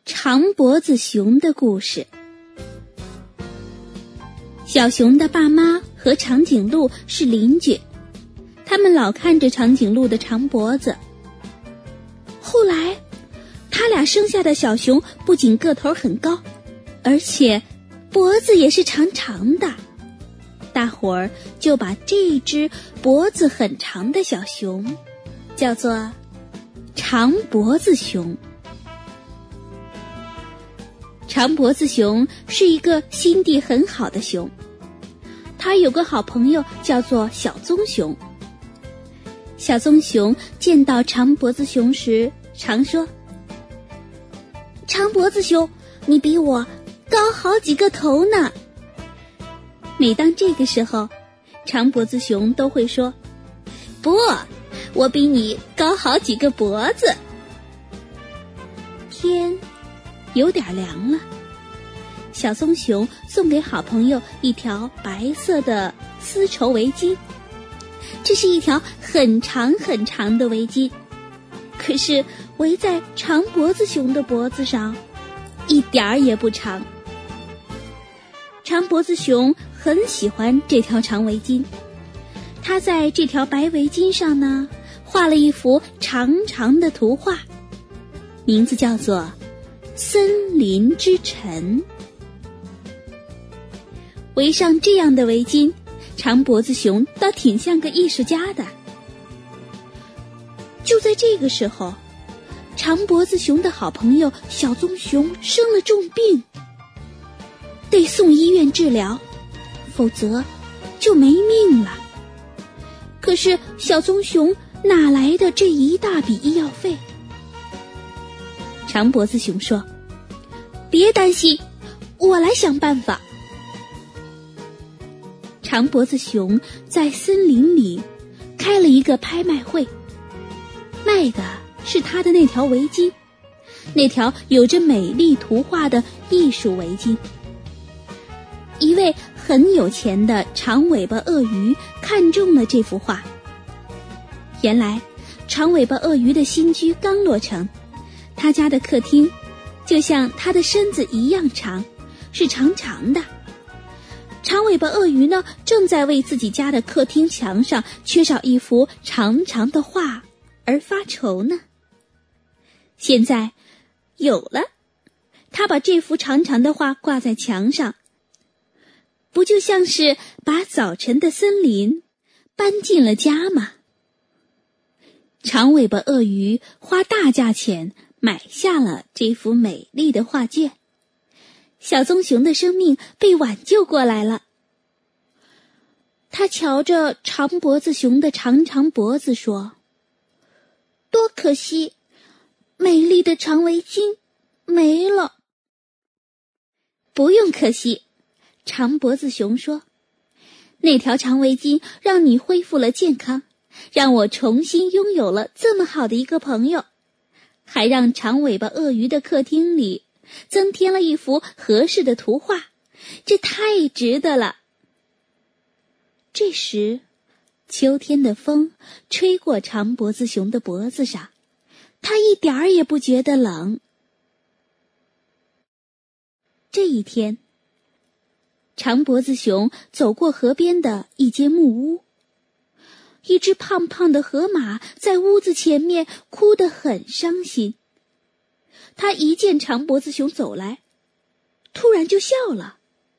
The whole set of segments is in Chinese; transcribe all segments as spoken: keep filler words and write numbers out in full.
长脖子熊的故事。小熊的爸妈和长颈鹿是邻居，他们老看着长颈鹿的长脖子。后来他俩生下的小熊不仅个头很高，而且脖子也是长长的，大伙儿就把这只脖子很长的小熊叫做长脖子熊。长脖子熊是一个心地很好的熊，他有个好朋友叫做小棕熊。小棕熊见到长脖子熊时常说：长脖子熊，你比我高好几个头呢。每当这个时候，长脖子熊都会说：不，我比你高好几个脖子。天有点凉了，小棕熊送给好朋友一条白色的丝绸围巾。这是一条很长很长的围巾，可是围在长脖子熊的脖子上一点儿也不长。长脖子熊很喜欢这条长围巾，他在这条白围巾上呢画了一幅长长的图画，名字叫做森林之尘。围上这样的围巾，长脖子熊倒挺像个艺术家的。就在这个时候，长脖子熊的好朋友小棕熊生了重病，得送医院治疗，否则就没命了。可是小棕熊哪来的这一大笔医药费？长脖子熊说：别担心，我来想办法。长脖子熊在森林里开了一个拍卖会，卖的是他的那条围巾，那条有着美丽图画的艺术围巾。一位很有钱的长尾巴鳄鱼看中了这幅画。原来长尾巴鳄鱼的新居刚落成，他家的客厅就像他的身子一样长，是长长的。长尾巴鳄鱼呢，正在为自己家的客厅墙上缺少一幅长长的画而发愁呢。现在有了，他把这幅长长的画挂在墙上，不就像是把早晨的森林搬进了家吗？长尾巴鳄鱼花大价钱买下了这幅美丽的画卷，小棕熊的生命被挽救过来了。他瞧着长脖子熊的长长脖子说：多可惜，美丽的长围巾没了。不用可惜，长脖子熊说，那条长围巾让你恢复了健康，让我重新拥有了这么好的一个朋友，还让长尾巴鳄鱼的客厅里增添了一幅合适的图画，这太值得了。这时，秋天的风吹过长脖子熊的脖子上，他一点儿也不觉得冷。这一天，长脖子熊走过河边的一间木屋，一只胖胖的河马在屋子前面哭得很伤心。他一见长脖子熊走来，突然就笑了。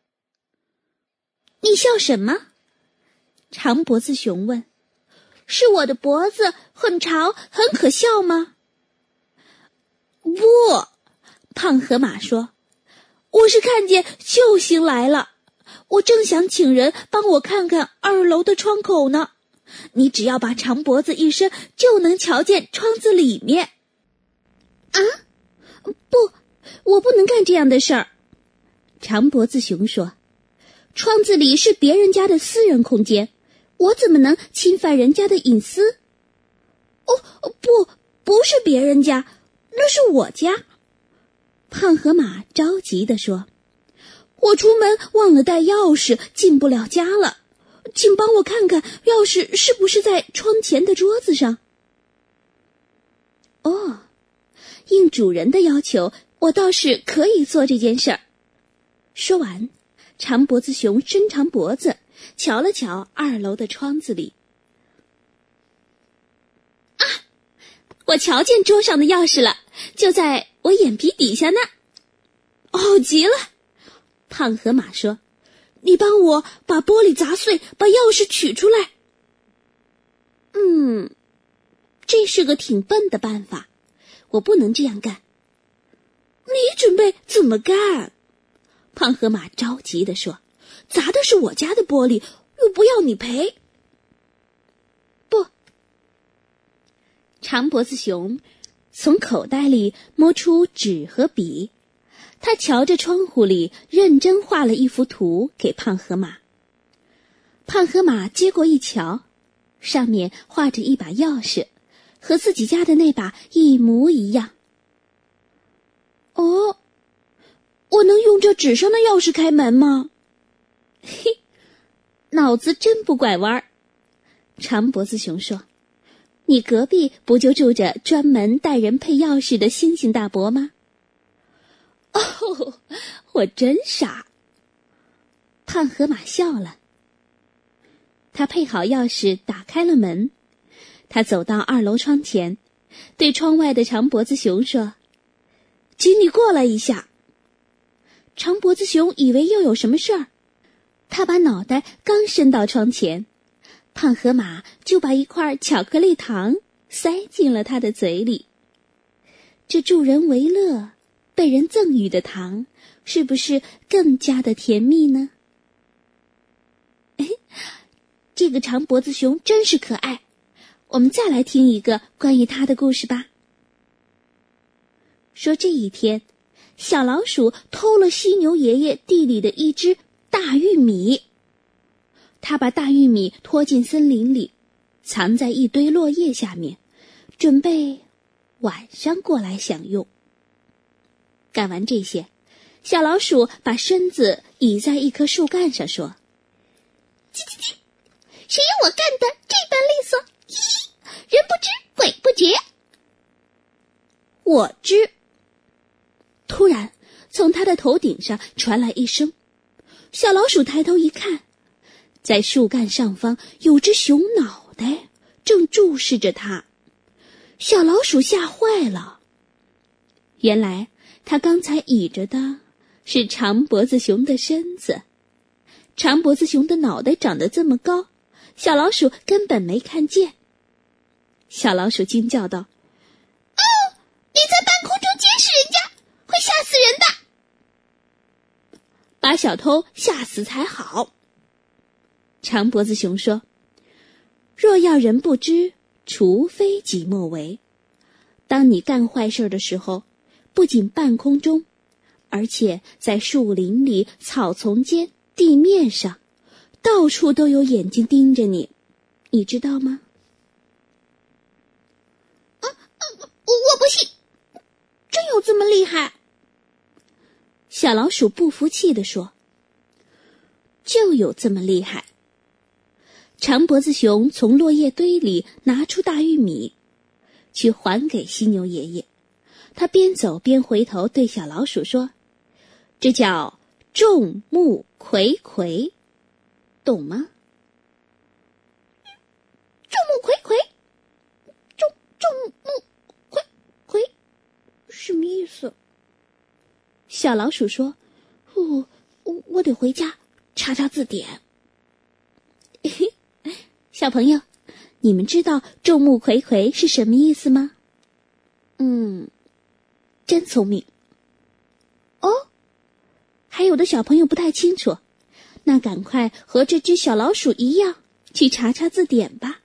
你笑什么？长脖子熊问。是我的脖子很长很可笑吗？不，胖河马说，我是看见救星来了，我正想请人帮我看看二楼的窗口呢。你只要把长脖子一伸，就能瞧见窗子里面。啊？不，我不能干这样的事儿。长脖子熊说，窗子里是别人家的私人空间，我怎么能侵犯人家的隐私？哦，不，不是别人家，那是我家。胖河马着急地说，我出门忘了带钥匙，进不了家了，请帮我看看钥匙是不是在窗前的桌子上。哦，应主人的要求， 我倒是可以做这件事儿。说完，长脖子熊伸长脖子，瞧了瞧二楼的窗子里。啊，我瞧见桌上的钥匙了，就在我眼皮底下呢。好极了，胖河马说，你帮我把玻璃砸碎，把钥匙取出来。嗯，这是个挺笨的办法，我不能这样干。你准备怎么干？胖河马着急地说，砸的是我家的玻璃，又不要你赔。不。长脖子熊从口袋里摸出纸和笔，他瞧着窗户里认真画了一幅图给胖河马。胖河马接过一瞧，上面画着一把钥匙，和自己家的那把一模一样。哦，我能用这纸上的钥匙开门吗？嘿，脑子真不拐弯儿。长脖子熊说，你隔壁不就住着专门带人配钥匙的猩猩大伯吗？哦，我真傻。胖河马笑了。他配好钥匙打开了门，他走到二楼窗前，对窗外的长脖子熊说，请你过来一下。长脖子熊以为又有什么事儿，他把脑袋刚伸到窗前，胖河马就把一块巧克力糖塞进了他的嘴里。这助人为乐、被人赠予的糖，是不是更加的甜蜜呢？这个长脖子熊真是可爱，我们再来听一个关于他的故事吧。说这一天，小老鼠偷了犀牛爷爷地里的一只大玉米。他把大玉米拖进森林里，藏在一堆落叶下面，准备晚上过来享用。干完这些，小老鼠把身子倚在一棵树干上说，叽叽叽，谁有我干的这般利索？咦，人不知鬼不觉。我知。突然从他的头顶上传来一声，小老鼠抬头一看，在树干上方有只熊脑袋正注视着他。小老鼠吓坏了，原来他刚才倚着的是长脖子熊的身子。长脖子熊的脑袋长得这么高，小老鼠根本没看见。小老鼠惊叫道，哦，你在半空中监视人家，会吓死人的。把小偷吓死才好。长脖子熊说，若要人不知，除非己莫为。当你干坏事的时候，不仅半空中，而且在树林里、草丛间、地面上，到处都有眼睛盯着你，你知道吗？啊啊、我我不信，真有这么厉害？小老鼠不服气地说，就有这么厉害。长脖子熊从落叶堆里拿出大玉米，去还给犀牛爷爷。他边走边回头对小老鼠说，这叫众目睽睽，懂吗？众目睽睽，众众目睽睽，什么意思？小老鼠说，哦，我得回家查查字典。小朋友，你们知道众目睽睽是什么意思吗？嗯，真聪明。哦，还有的小朋友不太清楚，那赶快和这只小老鼠一样去查查字典吧。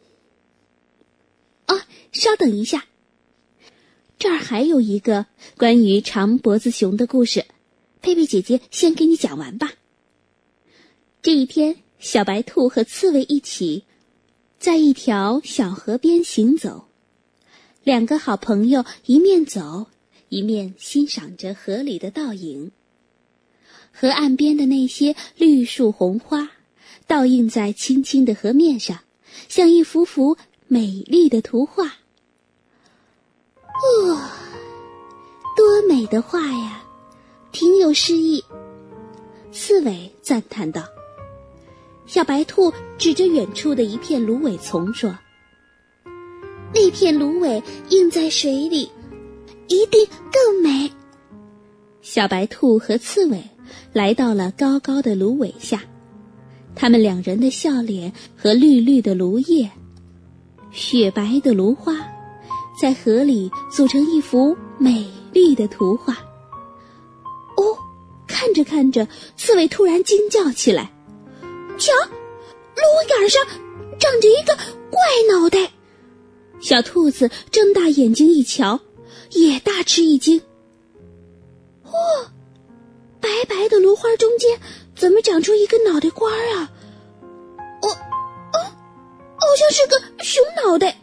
哦，稍等一下，这儿还有一个关于长脖子熊的故事，佩佩姐姐先给你讲完吧。这一天，小白兔和刺猬一起在一条小河边行走，两个好朋友一面走一面欣赏着河里的倒影。河岸边的那些绿树红花倒映在青青的河面上，像一幅幅美丽的图画。哦，多美的画呀，挺有诗意。刺猬赞叹道。小白兔指着远处的一片芦苇丛说，那片芦苇映在水里，一定更美。小白兔和刺猬来到了高高的芦苇下，他们两人的笑脸和绿绿的芦叶，雪白的芦花，在河里组成一幅美丽的图画。哦，看着看着，刺猬突然惊叫起来，瞧，芦苇杆上长着一个怪脑袋。小兔子睁大眼睛一瞧，也大吃一惊。哦，白白的芦花中间怎么长出一个脑袋瓜啊？哦哦，好像是个熊脑袋。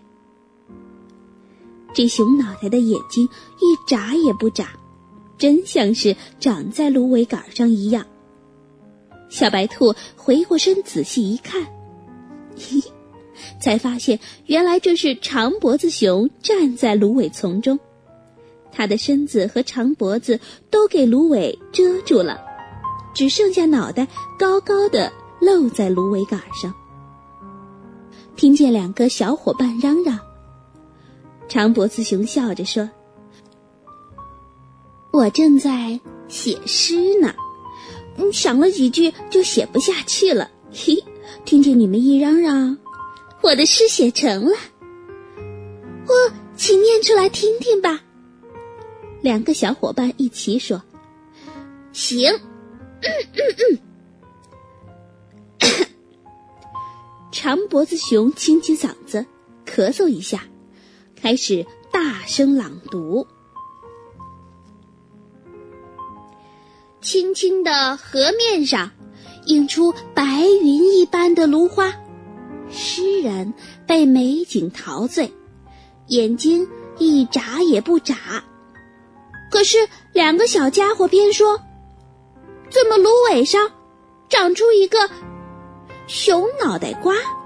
这熊脑袋的眼睛一眨也不眨，真像是长在芦苇杆上一样。小白兔回过身仔细一看，嘿，才发现原来这是长脖子熊站在芦苇丛中，它的身子和长脖子都给芦苇遮住了，只剩下脑袋高高的露在芦苇杆上。听见两个小伙伴嚷嚷，长脖子熊笑着说，我正在写诗呢，想了几句就写不下去了，嘿，听见你们一嚷嚷，我的诗写成了。哦，请念出来听听吧。两个小伙伴一起说，行。嗯嗯嗯。长脖子熊清清嗓子，咳嗽一下，开始大声朗读。青青的河面上映出白云一般的芦花，诗人被美景陶醉，眼睛一眨也不眨。可是两个小家伙边说，怎么芦苇上长出一个熊脑袋瓜？